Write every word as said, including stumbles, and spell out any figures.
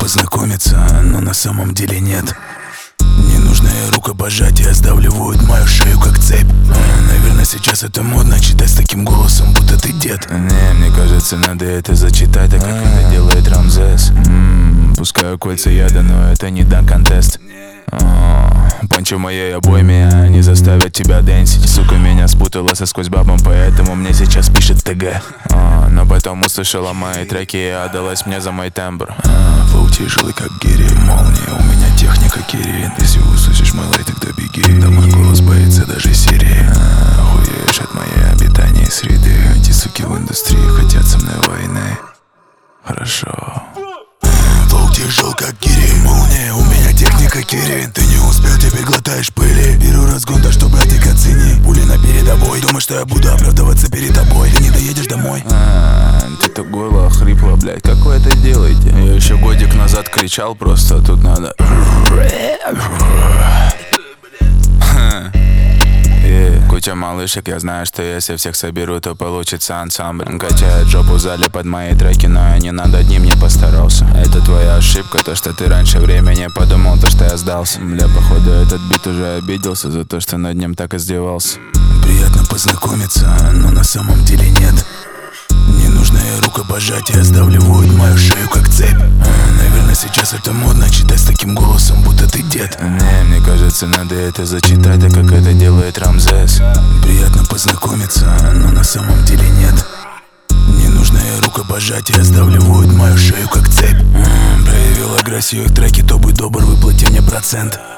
познакомиться, но на самом деле нет. Ненужное рукопожатие сдавливают мою шею как цепь. а, Наверное, сейчас это модно читать с таким голосом, будто ты дед. Не, мне кажется, надо это зачитать, так как это делает Рамзес. М-м, Пускаю кольца яда, но это не дан контест. Панчо в моей обойме, они заставят тебя дэнсить. Сука меня спутала со сквозь бабом, поэтому мне сейчас пишет ТГ. а, Но потом услышала мои треки и отдалась мне за мой тембр. а, Флоу тяжелый как гири, молния, у меня техника Кири. Если услышишь мой лай, тогда беги. Да мой голос боится даже Сирии. а, Охуеешь от моей обитания среды. Эти суки в индустрии хотят со мной войны. Хорошо. Флоу тяжел как гири, молния, у меня техника Кири. Ты не успел, теперь глотаешь пыли. Беру разгон, так что, братик, оцени. Пули на передовой, думаешь, что я буду оправдываться перед тобой. Ты не доедешь домой. А, Ты так горло охрипло, блядь, как вы это делаете? Я еще годик назад кричал, просто тут надо. Yeah. Куча малышек, я знаю, что если всех соберу, то получится ансамбль. Качает жопу в зале под мои треки, но я не над одним не постарался. Это твоя ошибка, то что ты раньше времени подумал, то что я сдался. Бля, походу этот бит уже обиделся за то, что над ним так издевался. Приятно познакомиться, но на самом деле нет. Ненужное рукопожатие сдавливают мою шею как цепь. а, Наверное, сейчас это модно читать с таким голосом, будто ты дед. Не, мне кажется, надо это зачитать, так как это делает Рамзес. Приятно познакомиться, но на самом деле нет. Ненужное рукопожатие сдавливают мою шею как цепь. а, Проявил агрессию в треке, то будь добр, выплати мне процент.